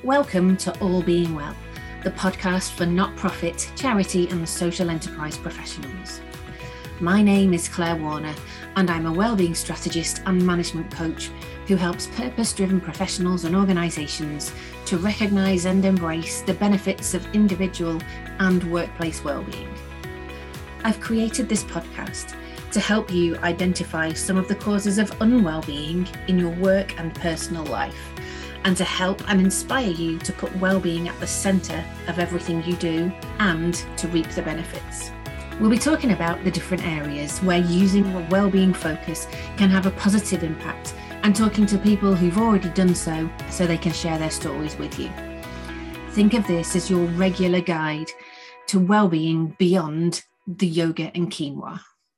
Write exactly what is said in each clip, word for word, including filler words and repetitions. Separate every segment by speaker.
Speaker 1: Welcome to All Being Well, the podcast for not-profit, charity and social enterprise professionals. My name is Claire Warner and I'm a wellbeing strategist and management coach who helps purpose-driven professionals and organisations to recognise and embrace the benefits of individual and workplace wellbeing. I've created this podcast to help you identify some of the causes of unwellbeing in your work and personal life, and to help and inspire you to put wellbeing at the centre of everything you do and to reap the benefits. We'll be talking about the different areas where using a wellbeing focus can have a positive impact, and talking to people who've already done so so they can share their stories with you. Think of this as your regular guide to wellbeing beyond the yoga and quinoa.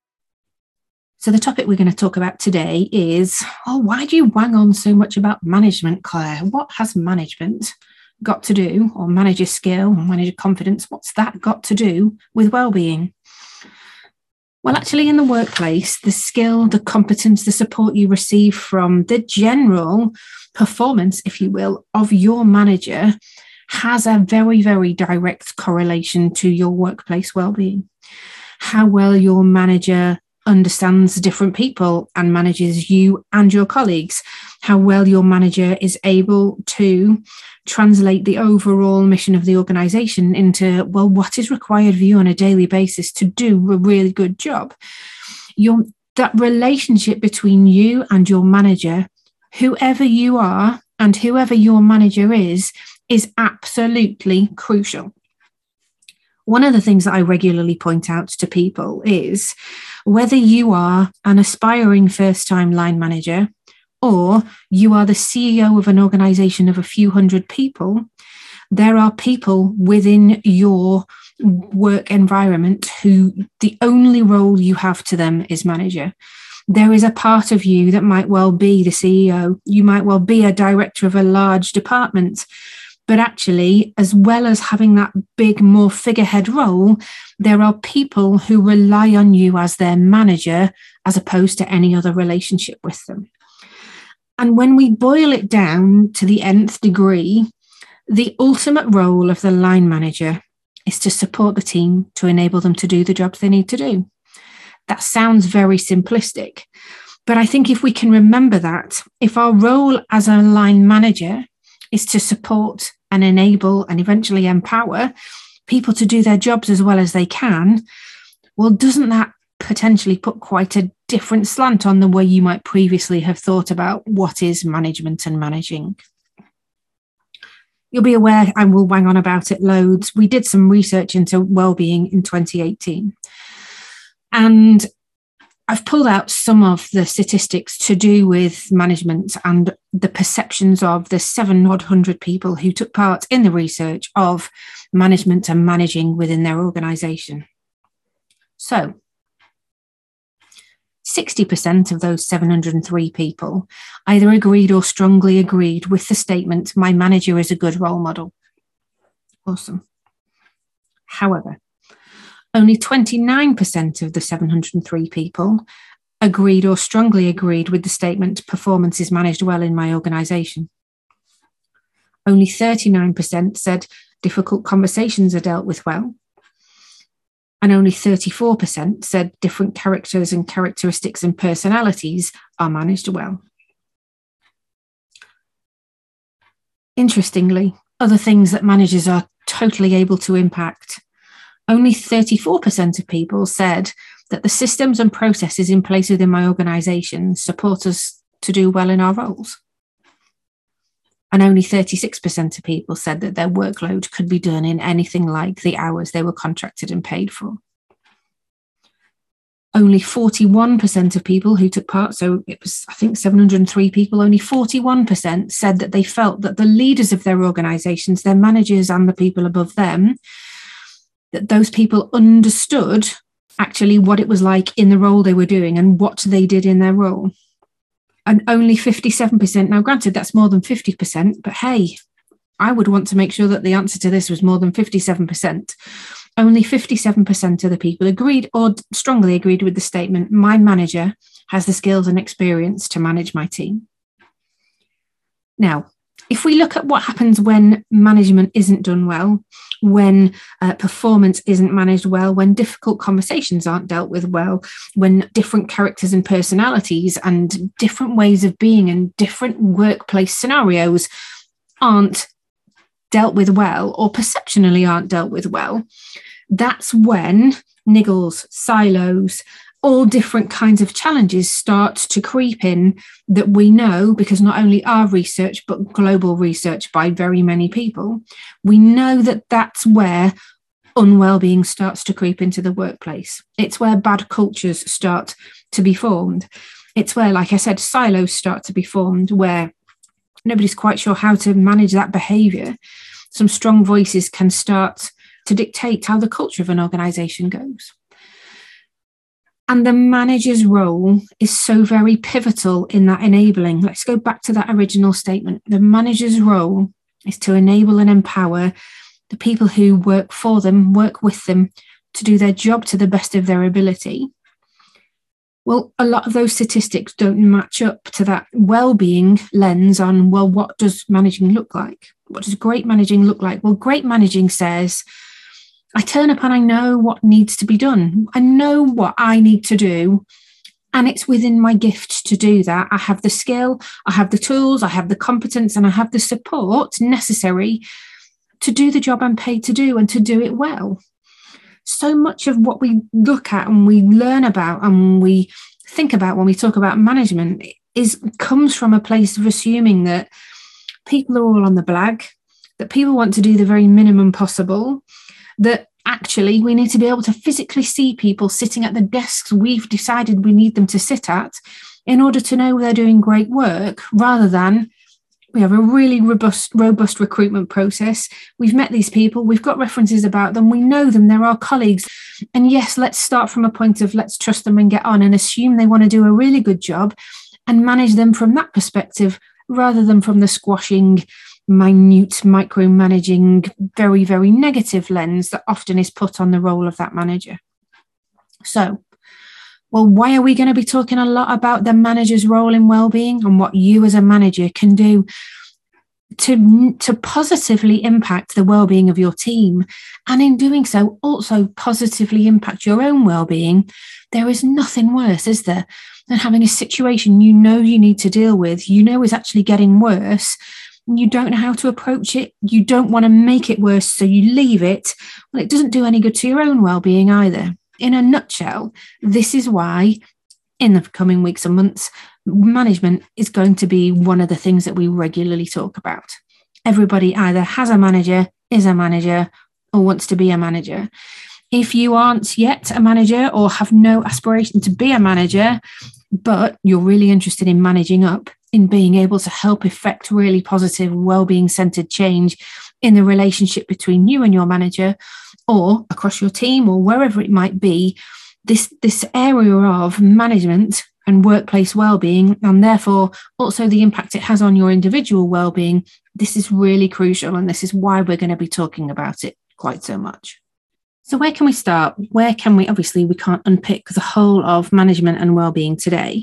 Speaker 1: So the topic we're going to talk about today is, oh, why do you wang on so much about management, Claire? What has management got to do, or manager skill, or manager confidence, what's that got to do with well-being? Well, actually in the workplace, the skill, the competence, the support you receive from the general performance, if you will, of your manager has a very, very direct correlation to your workplace well-being. How well your manager understands different people and manages you and your colleagues, how well your manager is able to translate the overall mission of the organisation into, well, what is required of you on a daily basis to do a really good job. Your, that relationship between you and your manager, whoever you are and whoever your manager is, is absolutely crucial. One of the things that I regularly point out to people is whether you are an aspiring first-time line manager or you are the C E O of an organisation of a few hundred people, there are people within your work environment who the only role you have to them is manager. There is a part of you that might well be the C E O. You might well be a director of a large department. But actually, as well as having that big, more figurehead role, there are people who rely on you as their manager as opposed to any other relationship with them. And when we boil it down to the nth degree, the ultimate role of the line manager is to support the team to enable them to do the jobs they need to do. That sounds very simplistic, but I think if we can remember that, if our role as a line manager is to support and enable and eventually empower people to do their jobs as well as they can, well, doesn't that potentially put quite a different slant on the way you might previously have thought about what is management and managing? You'll be aware, and we'll wang on about it loads, we did some research into wellbeing in twenty eighteen. And I've pulled out some of the statistics to do with management and the perceptions of the seven hundred people who took part in the research of management and managing within their organisation. So, sixty percent of those seven hundred three people either agreed or strongly agreed with the statement, my manager is a good role model. Awesome. However, only twenty-nine percent of the seven hundred three people agreed or strongly agreed with the statement, performance is managed well in my organisation. Only thirty-nine percent said difficult conversations are dealt with well. And only thirty-four percent said different characters and characteristics and personalities are managed well. Interestingly, other things that managers are totally able to impact. Only thirty-four percent of people said that the systems and processes in place within my organisation support us to do well in our roles. And only thirty-six percent of people said that their workload could be done in anything like the hours they were contracted and paid for. Only forty-one percent of people who took part, so it was, I think, seven hundred three people, only forty-one percent said that they felt that the leaders of their organisations, their managers and the people above them, that those people understood actually what it was like in the role they were doing and what they did in their role. And only fifty-seven percent, now granted that's more than fifty percent, but hey, I would want to make sure that the answer to this was more than fifty-seven percent. Only fifty-seven percent of the people agreed or strongly agreed with the statement, my manager has the skills and experience to manage my team. Now, If we look at what happens when management isn't done well, when uh, performance isn't managed well, when difficult conversations aren't dealt with well, when different characters and personalities and different ways of being and different workplace scenarios aren't dealt with well, or perceptionally aren't dealt with well, that's when niggles, silos, all different kinds of challenges start to creep in that we know, because not only our research, but global research by very many people, we know that that's where unwell-being starts to creep into the workplace. It's where bad cultures start to be formed. It's where, like I said, silos start to be formed, where nobody's quite sure how to manage that behaviour. Some strong voices can start to dictate how the culture of an organisation goes. And the manager's role is so very pivotal in that enabling. Let's go back to that original statement. The manager's role is to enable and empower the people who work for them, work with them, to do their job to the best of their ability. Well, a lot of those statistics don't match up to that well-being lens on, well, what does managing look like? What does great managing look like? Well, great managing says, I turn up and I know what needs to be done. I know what I need to do, and it's within my gift to do that. I have the skill, I have the tools, I have the competence, and I have the support necessary to do the job I'm paid to do and to do it well. So much of what we look at and we learn about and we think about when we talk about management is comes from a place of assuming that people are all on the blag, that people want to do the very minimum possible, that actually we need to be able to physically see people sitting at the desks we've decided we need them to sit at in order to know they're doing great work, rather than we have a really robust, robust recruitment process. We've met these people, we've got references about them, we know them, they're our colleagues. And yes, let's start from a point of let's trust them and get on and assume they want to do a really good job and manage them from that perspective, rather than from the squashing, minute, micromanaging, very, very negative lens that often is put on the role of that manager. So, well, why are we going to be talking a lot about the manager's role in well-being and what you as a manager can do to, to positively impact the well-being of your team, and in doing so also positively impact your own well-being? There is nothing worse, is there, than having a situation you know you need to deal with, you know is actually getting worse, and you don't know how to approach it. You don't want to make it worse, so you leave it. Well, it doesn't do any good to your own well-being either. In a nutshell, this is why in the coming weeks and months, management is going to be one of the things that we regularly talk about. Everybody either has a manager, is a manager, or wants to be a manager. If you aren't yet a manager or have no aspiration to be a manager, but you're really interested in managing up, in being able to help effect really positive, well-being centered change in the relationship between you and your manager, or across your team, or wherever it might be, this, this area of management and workplace well-being, and therefore also the impact it has on your individual well-being, this is really crucial, and this is why we're going to be talking about it quite so much. So where can we start? Where can we, obviously we can't unpick the whole of management and well-being today.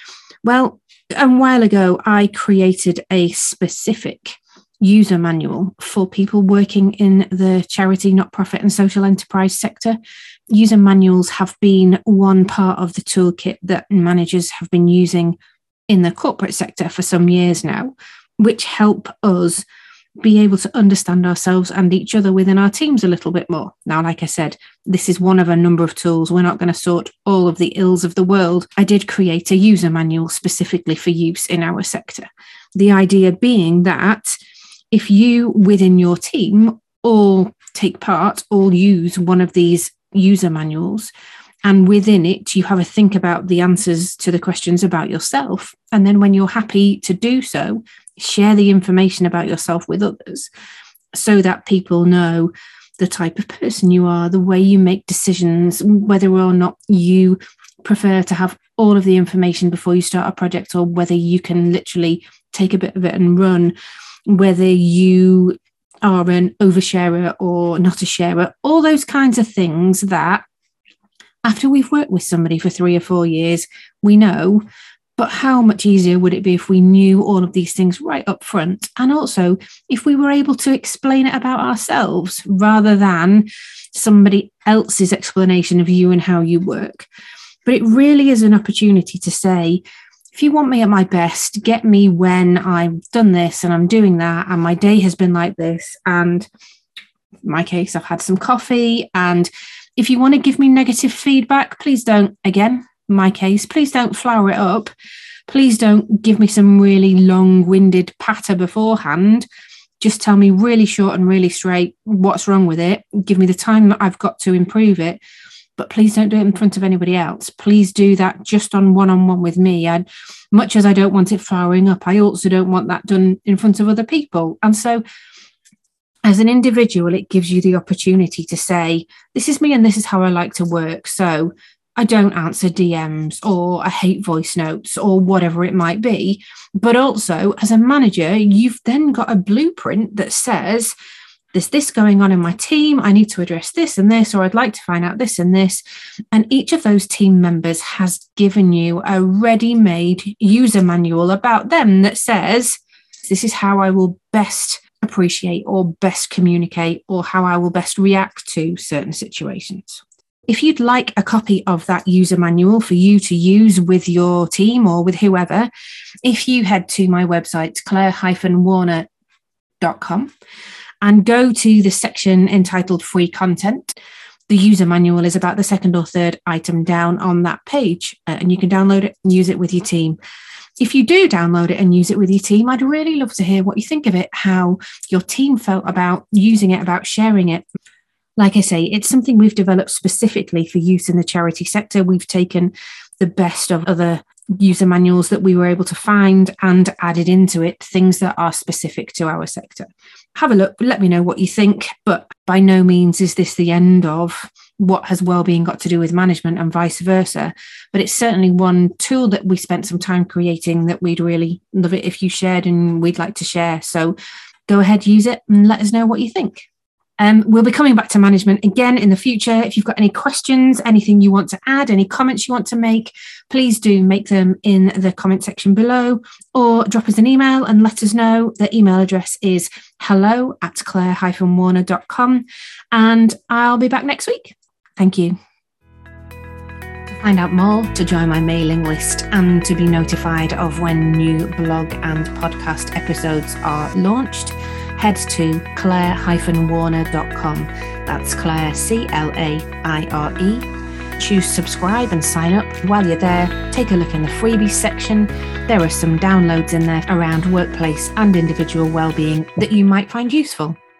Speaker 1: Well, a while ago, I created a specific user manual for people working in the charity, not-profit and social enterprise sector. User manuals have been one part of the toolkit that managers have been using in the corporate sector for some years now, which help us be able to understand ourselves and each other within our teams a little bit more. Now, like I said, this is one of a number of tools. We're not going to sort all of the ills of the world. I did create a user manual specifically for use in our sector. The idea being that if you within your team all take part, all use one of these user manuals, and within it you have a think about the answers to the questions about yourself, and then when you're happy to do so, share the information about yourself with others so that people know the type of person you are, the way you make decisions, whether or not you prefer to have all of the information before you start a project, or whether you can literally take a bit of it and run, whether you are an oversharer or not a sharer, all those kinds of things that after we've worked with somebody for three or four years, we know, But how much easier would it be if we knew all of these things right up front? And also, if we were able to explain it about ourselves rather than somebody else's explanation of you and how you work. But it really is an opportunity to say, if you want me at my best, get me when I've done this and I'm doing that and my day has been like this. And in my case, I've had some coffee. And if you want to give me negative feedback, please don't, again, my case, please don't flower it up. Please don't give me some really long-winded patter beforehand. Just tell me really short and really straight what's wrong with it. Give me the time that I've got to improve it. But please don't do it in front of anybody else. Please do that just on one-on-one with me. And much as I don't want it flowering up, I also don't want that done in front of other people. And so as an individual, it gives you the opportunity to say, this is me and this is how I like to work. So I don't answer D Ms or I hate voice notes or whatever it might be. But also, as a manager, you've then got a blueprint that says, there's this going on in my team. I need to address this and this, or I'd like to find out this and this. And each of those team members has given you a ready-made user manual about them that says, this is how I will best appreciate or best communicate or how I will best react to certain situations. If you'd like a copy of that user manual for you to use with your team or with whoever, if you head to my website, claire dash warner dot com, and go to the section entitled Free Content, the user manual is about the second or third item down on that page, uh, and you can download it and use it with your team. If you do download it and use it with your team, I'd really love to hear what you think of it, how your team felt about using it, about sharing it. Like I say, it's something we've developed specifically for use in the charity sector. We've taken the best of other user manuals that we were able to find and added into it things that are specific to our sector. Have a look, let me know what you think, but by no means is this the end of what has wellbeing got to do with management and vice versa. But it's certainly one tool that we spent some time creating that we'd really love it if you shared and we'd like to share. So go ahead, use it and let us know what you think. Um, we'll be coming back to management again in the future. If you've got any questions, anything you want to add, any comments you want to make, please do make them in the comment section below or drop us an email and let us know. The email address is hello at claire dash warner dot com, and I'll be back next week. Thank you. To find out more, to join my mailing list and to be notified of when new blog and podcast episodes are launched, head to claire dash warner dot com. That's Claire, C L A I R E. Choose subscribe and sign up. While you're there, take a look in the freebies section. There are some downloads in there around workplace and individual wellbeing that you might find useful.